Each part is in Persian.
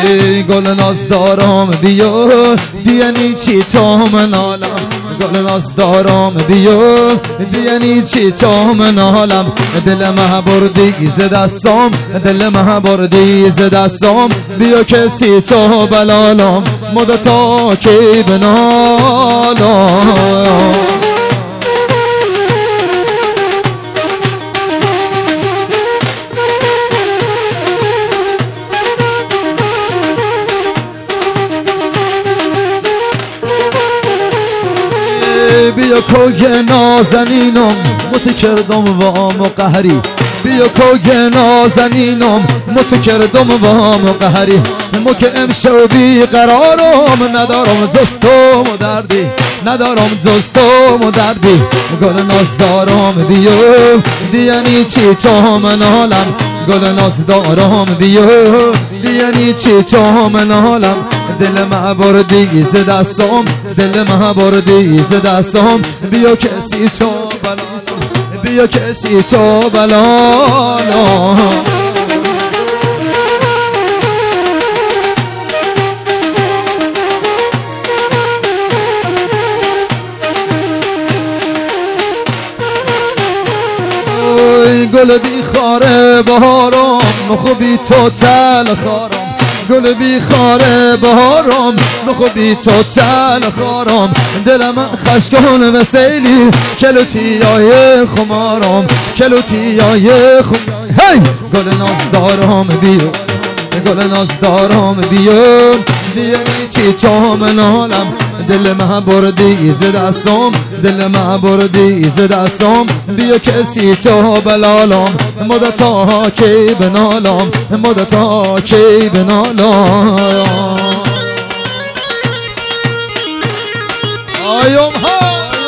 گل ناز دارم بیا دیانی چی تو منالم گل ناز دارم بیا دیانی چی تو منالم دل مه بردی ز دستم دل مه بردی ز دستم بیا کسی تو بلالم مدتا کی بنالم بیا کوگ نازنینم مت کردم وام و قهری بیا کوگ نازنینم مت کردم وام و قهری مو که امشب بی قرارم ندارم جستم و دردی ندارم جستم و دردی گل ناز دارم بیا دیانی چی تو منالم گل ناز دارم بیا دیانی چی تو منالم دل مه بردی ز دستم دل مه بردی ز دستم بیا کسی تو بلالم بیا کسی تو بلالم گل بی خاره بهارم نخوبی تو تل خارم گل بی خاره بهارم نخوبی تو تل خارم دل من خشکان و سیلی کلوتیای خمارم کلوتیای خمارم هی گل ناز دارم بیا گل ناز دارم بیا دیانی چی تو منالم دل مه بردی ز دستم دل مه بردی ز دستم بیا کسی تو بلالم مدتا کی بنالم مدتا کی بنالم آیم ها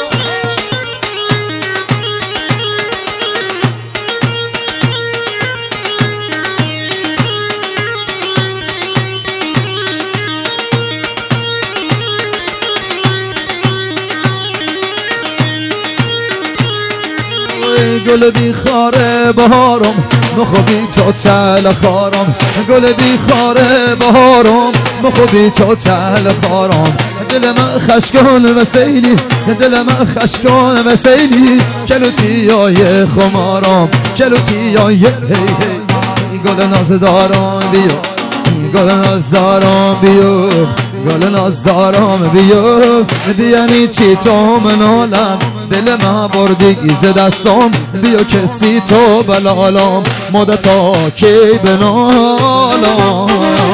گل بی خاره بهارم نخوبی تو تل خارم گل بی خاره بهارم نخوبی تو تل خارم دل من خشکان و سیلی دل من خشکان و سیلی کلوتیای خمارم کلوتیای هی هی گل ناز دارم بیا گل ناز دارم بیا گل ناز دارم بیا دیانی چی تو منالم دل مه بردی ز دستم بیا کسی تو بلالم مدتا کی بنالم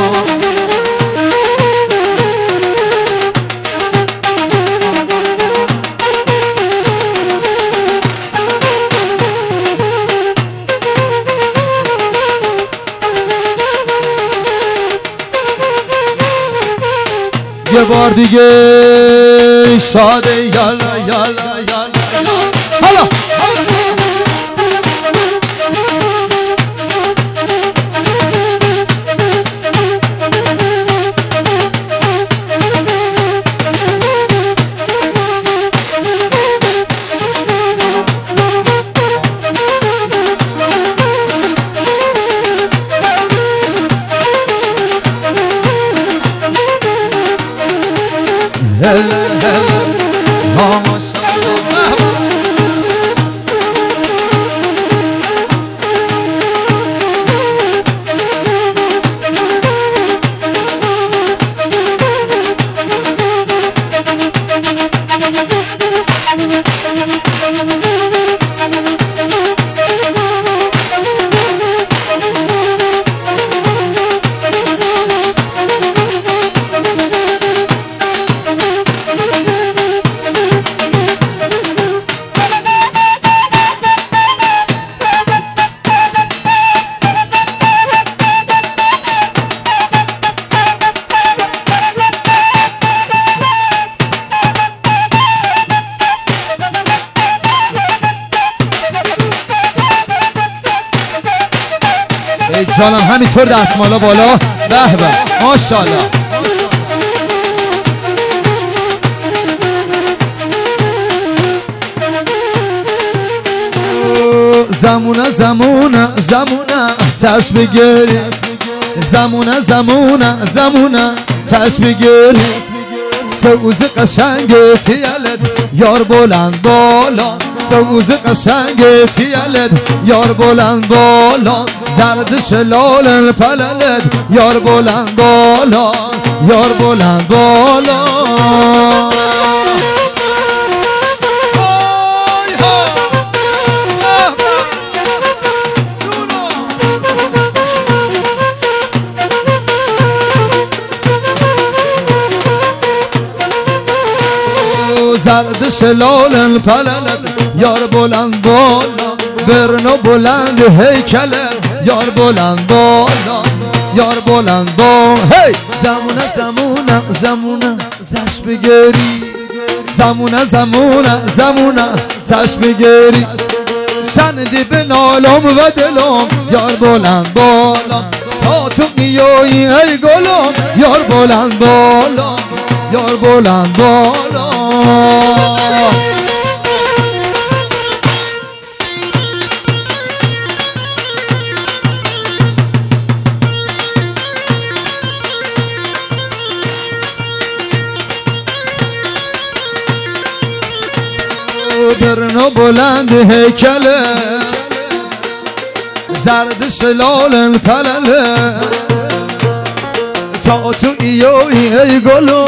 یه بار دیگه ساده یالا یالا یالا حالا جانم همینطور دستمالا بالا به به ماشاءالله زمونه زمونه زمونه چشم گری زمونه زمونه زمونه تش بگیری سوز قشنگ تیلد یار بلند بالا سوز قشنگ تیلد یار بلند بالا زرد شلال فللد یار بلند بالا یار بلند بالا زرد شلال فللد یار بلند بالا برنو بلند هیکلد یار بلند بالا یار بلند بالا هی زمونه زمونه زمونه تش بگیری زمونه زمونه زمونه تش بگیری چندی به نالم و دلم یار بلند بالا تا تو میایی ای گلم یار بلند بالا یار بلند بالا برنو بلند هیکله زرد شلال فلله تا تو ایوی ای گلو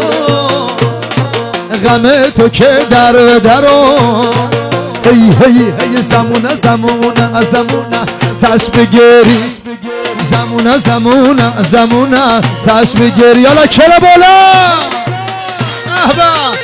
غم تو که در درو هی هی هی زمونه زمونه زمونه تش بگیری زمونه زمونه زمونه تش بگیری یالا کلا بالا احبا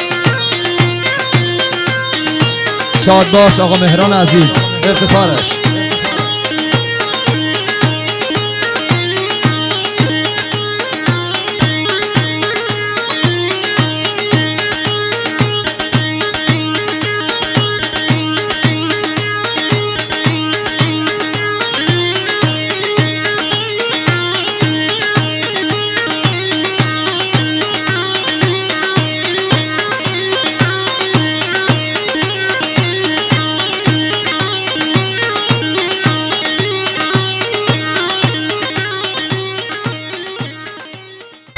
شاد باش آقا مهران عزیز افتخارش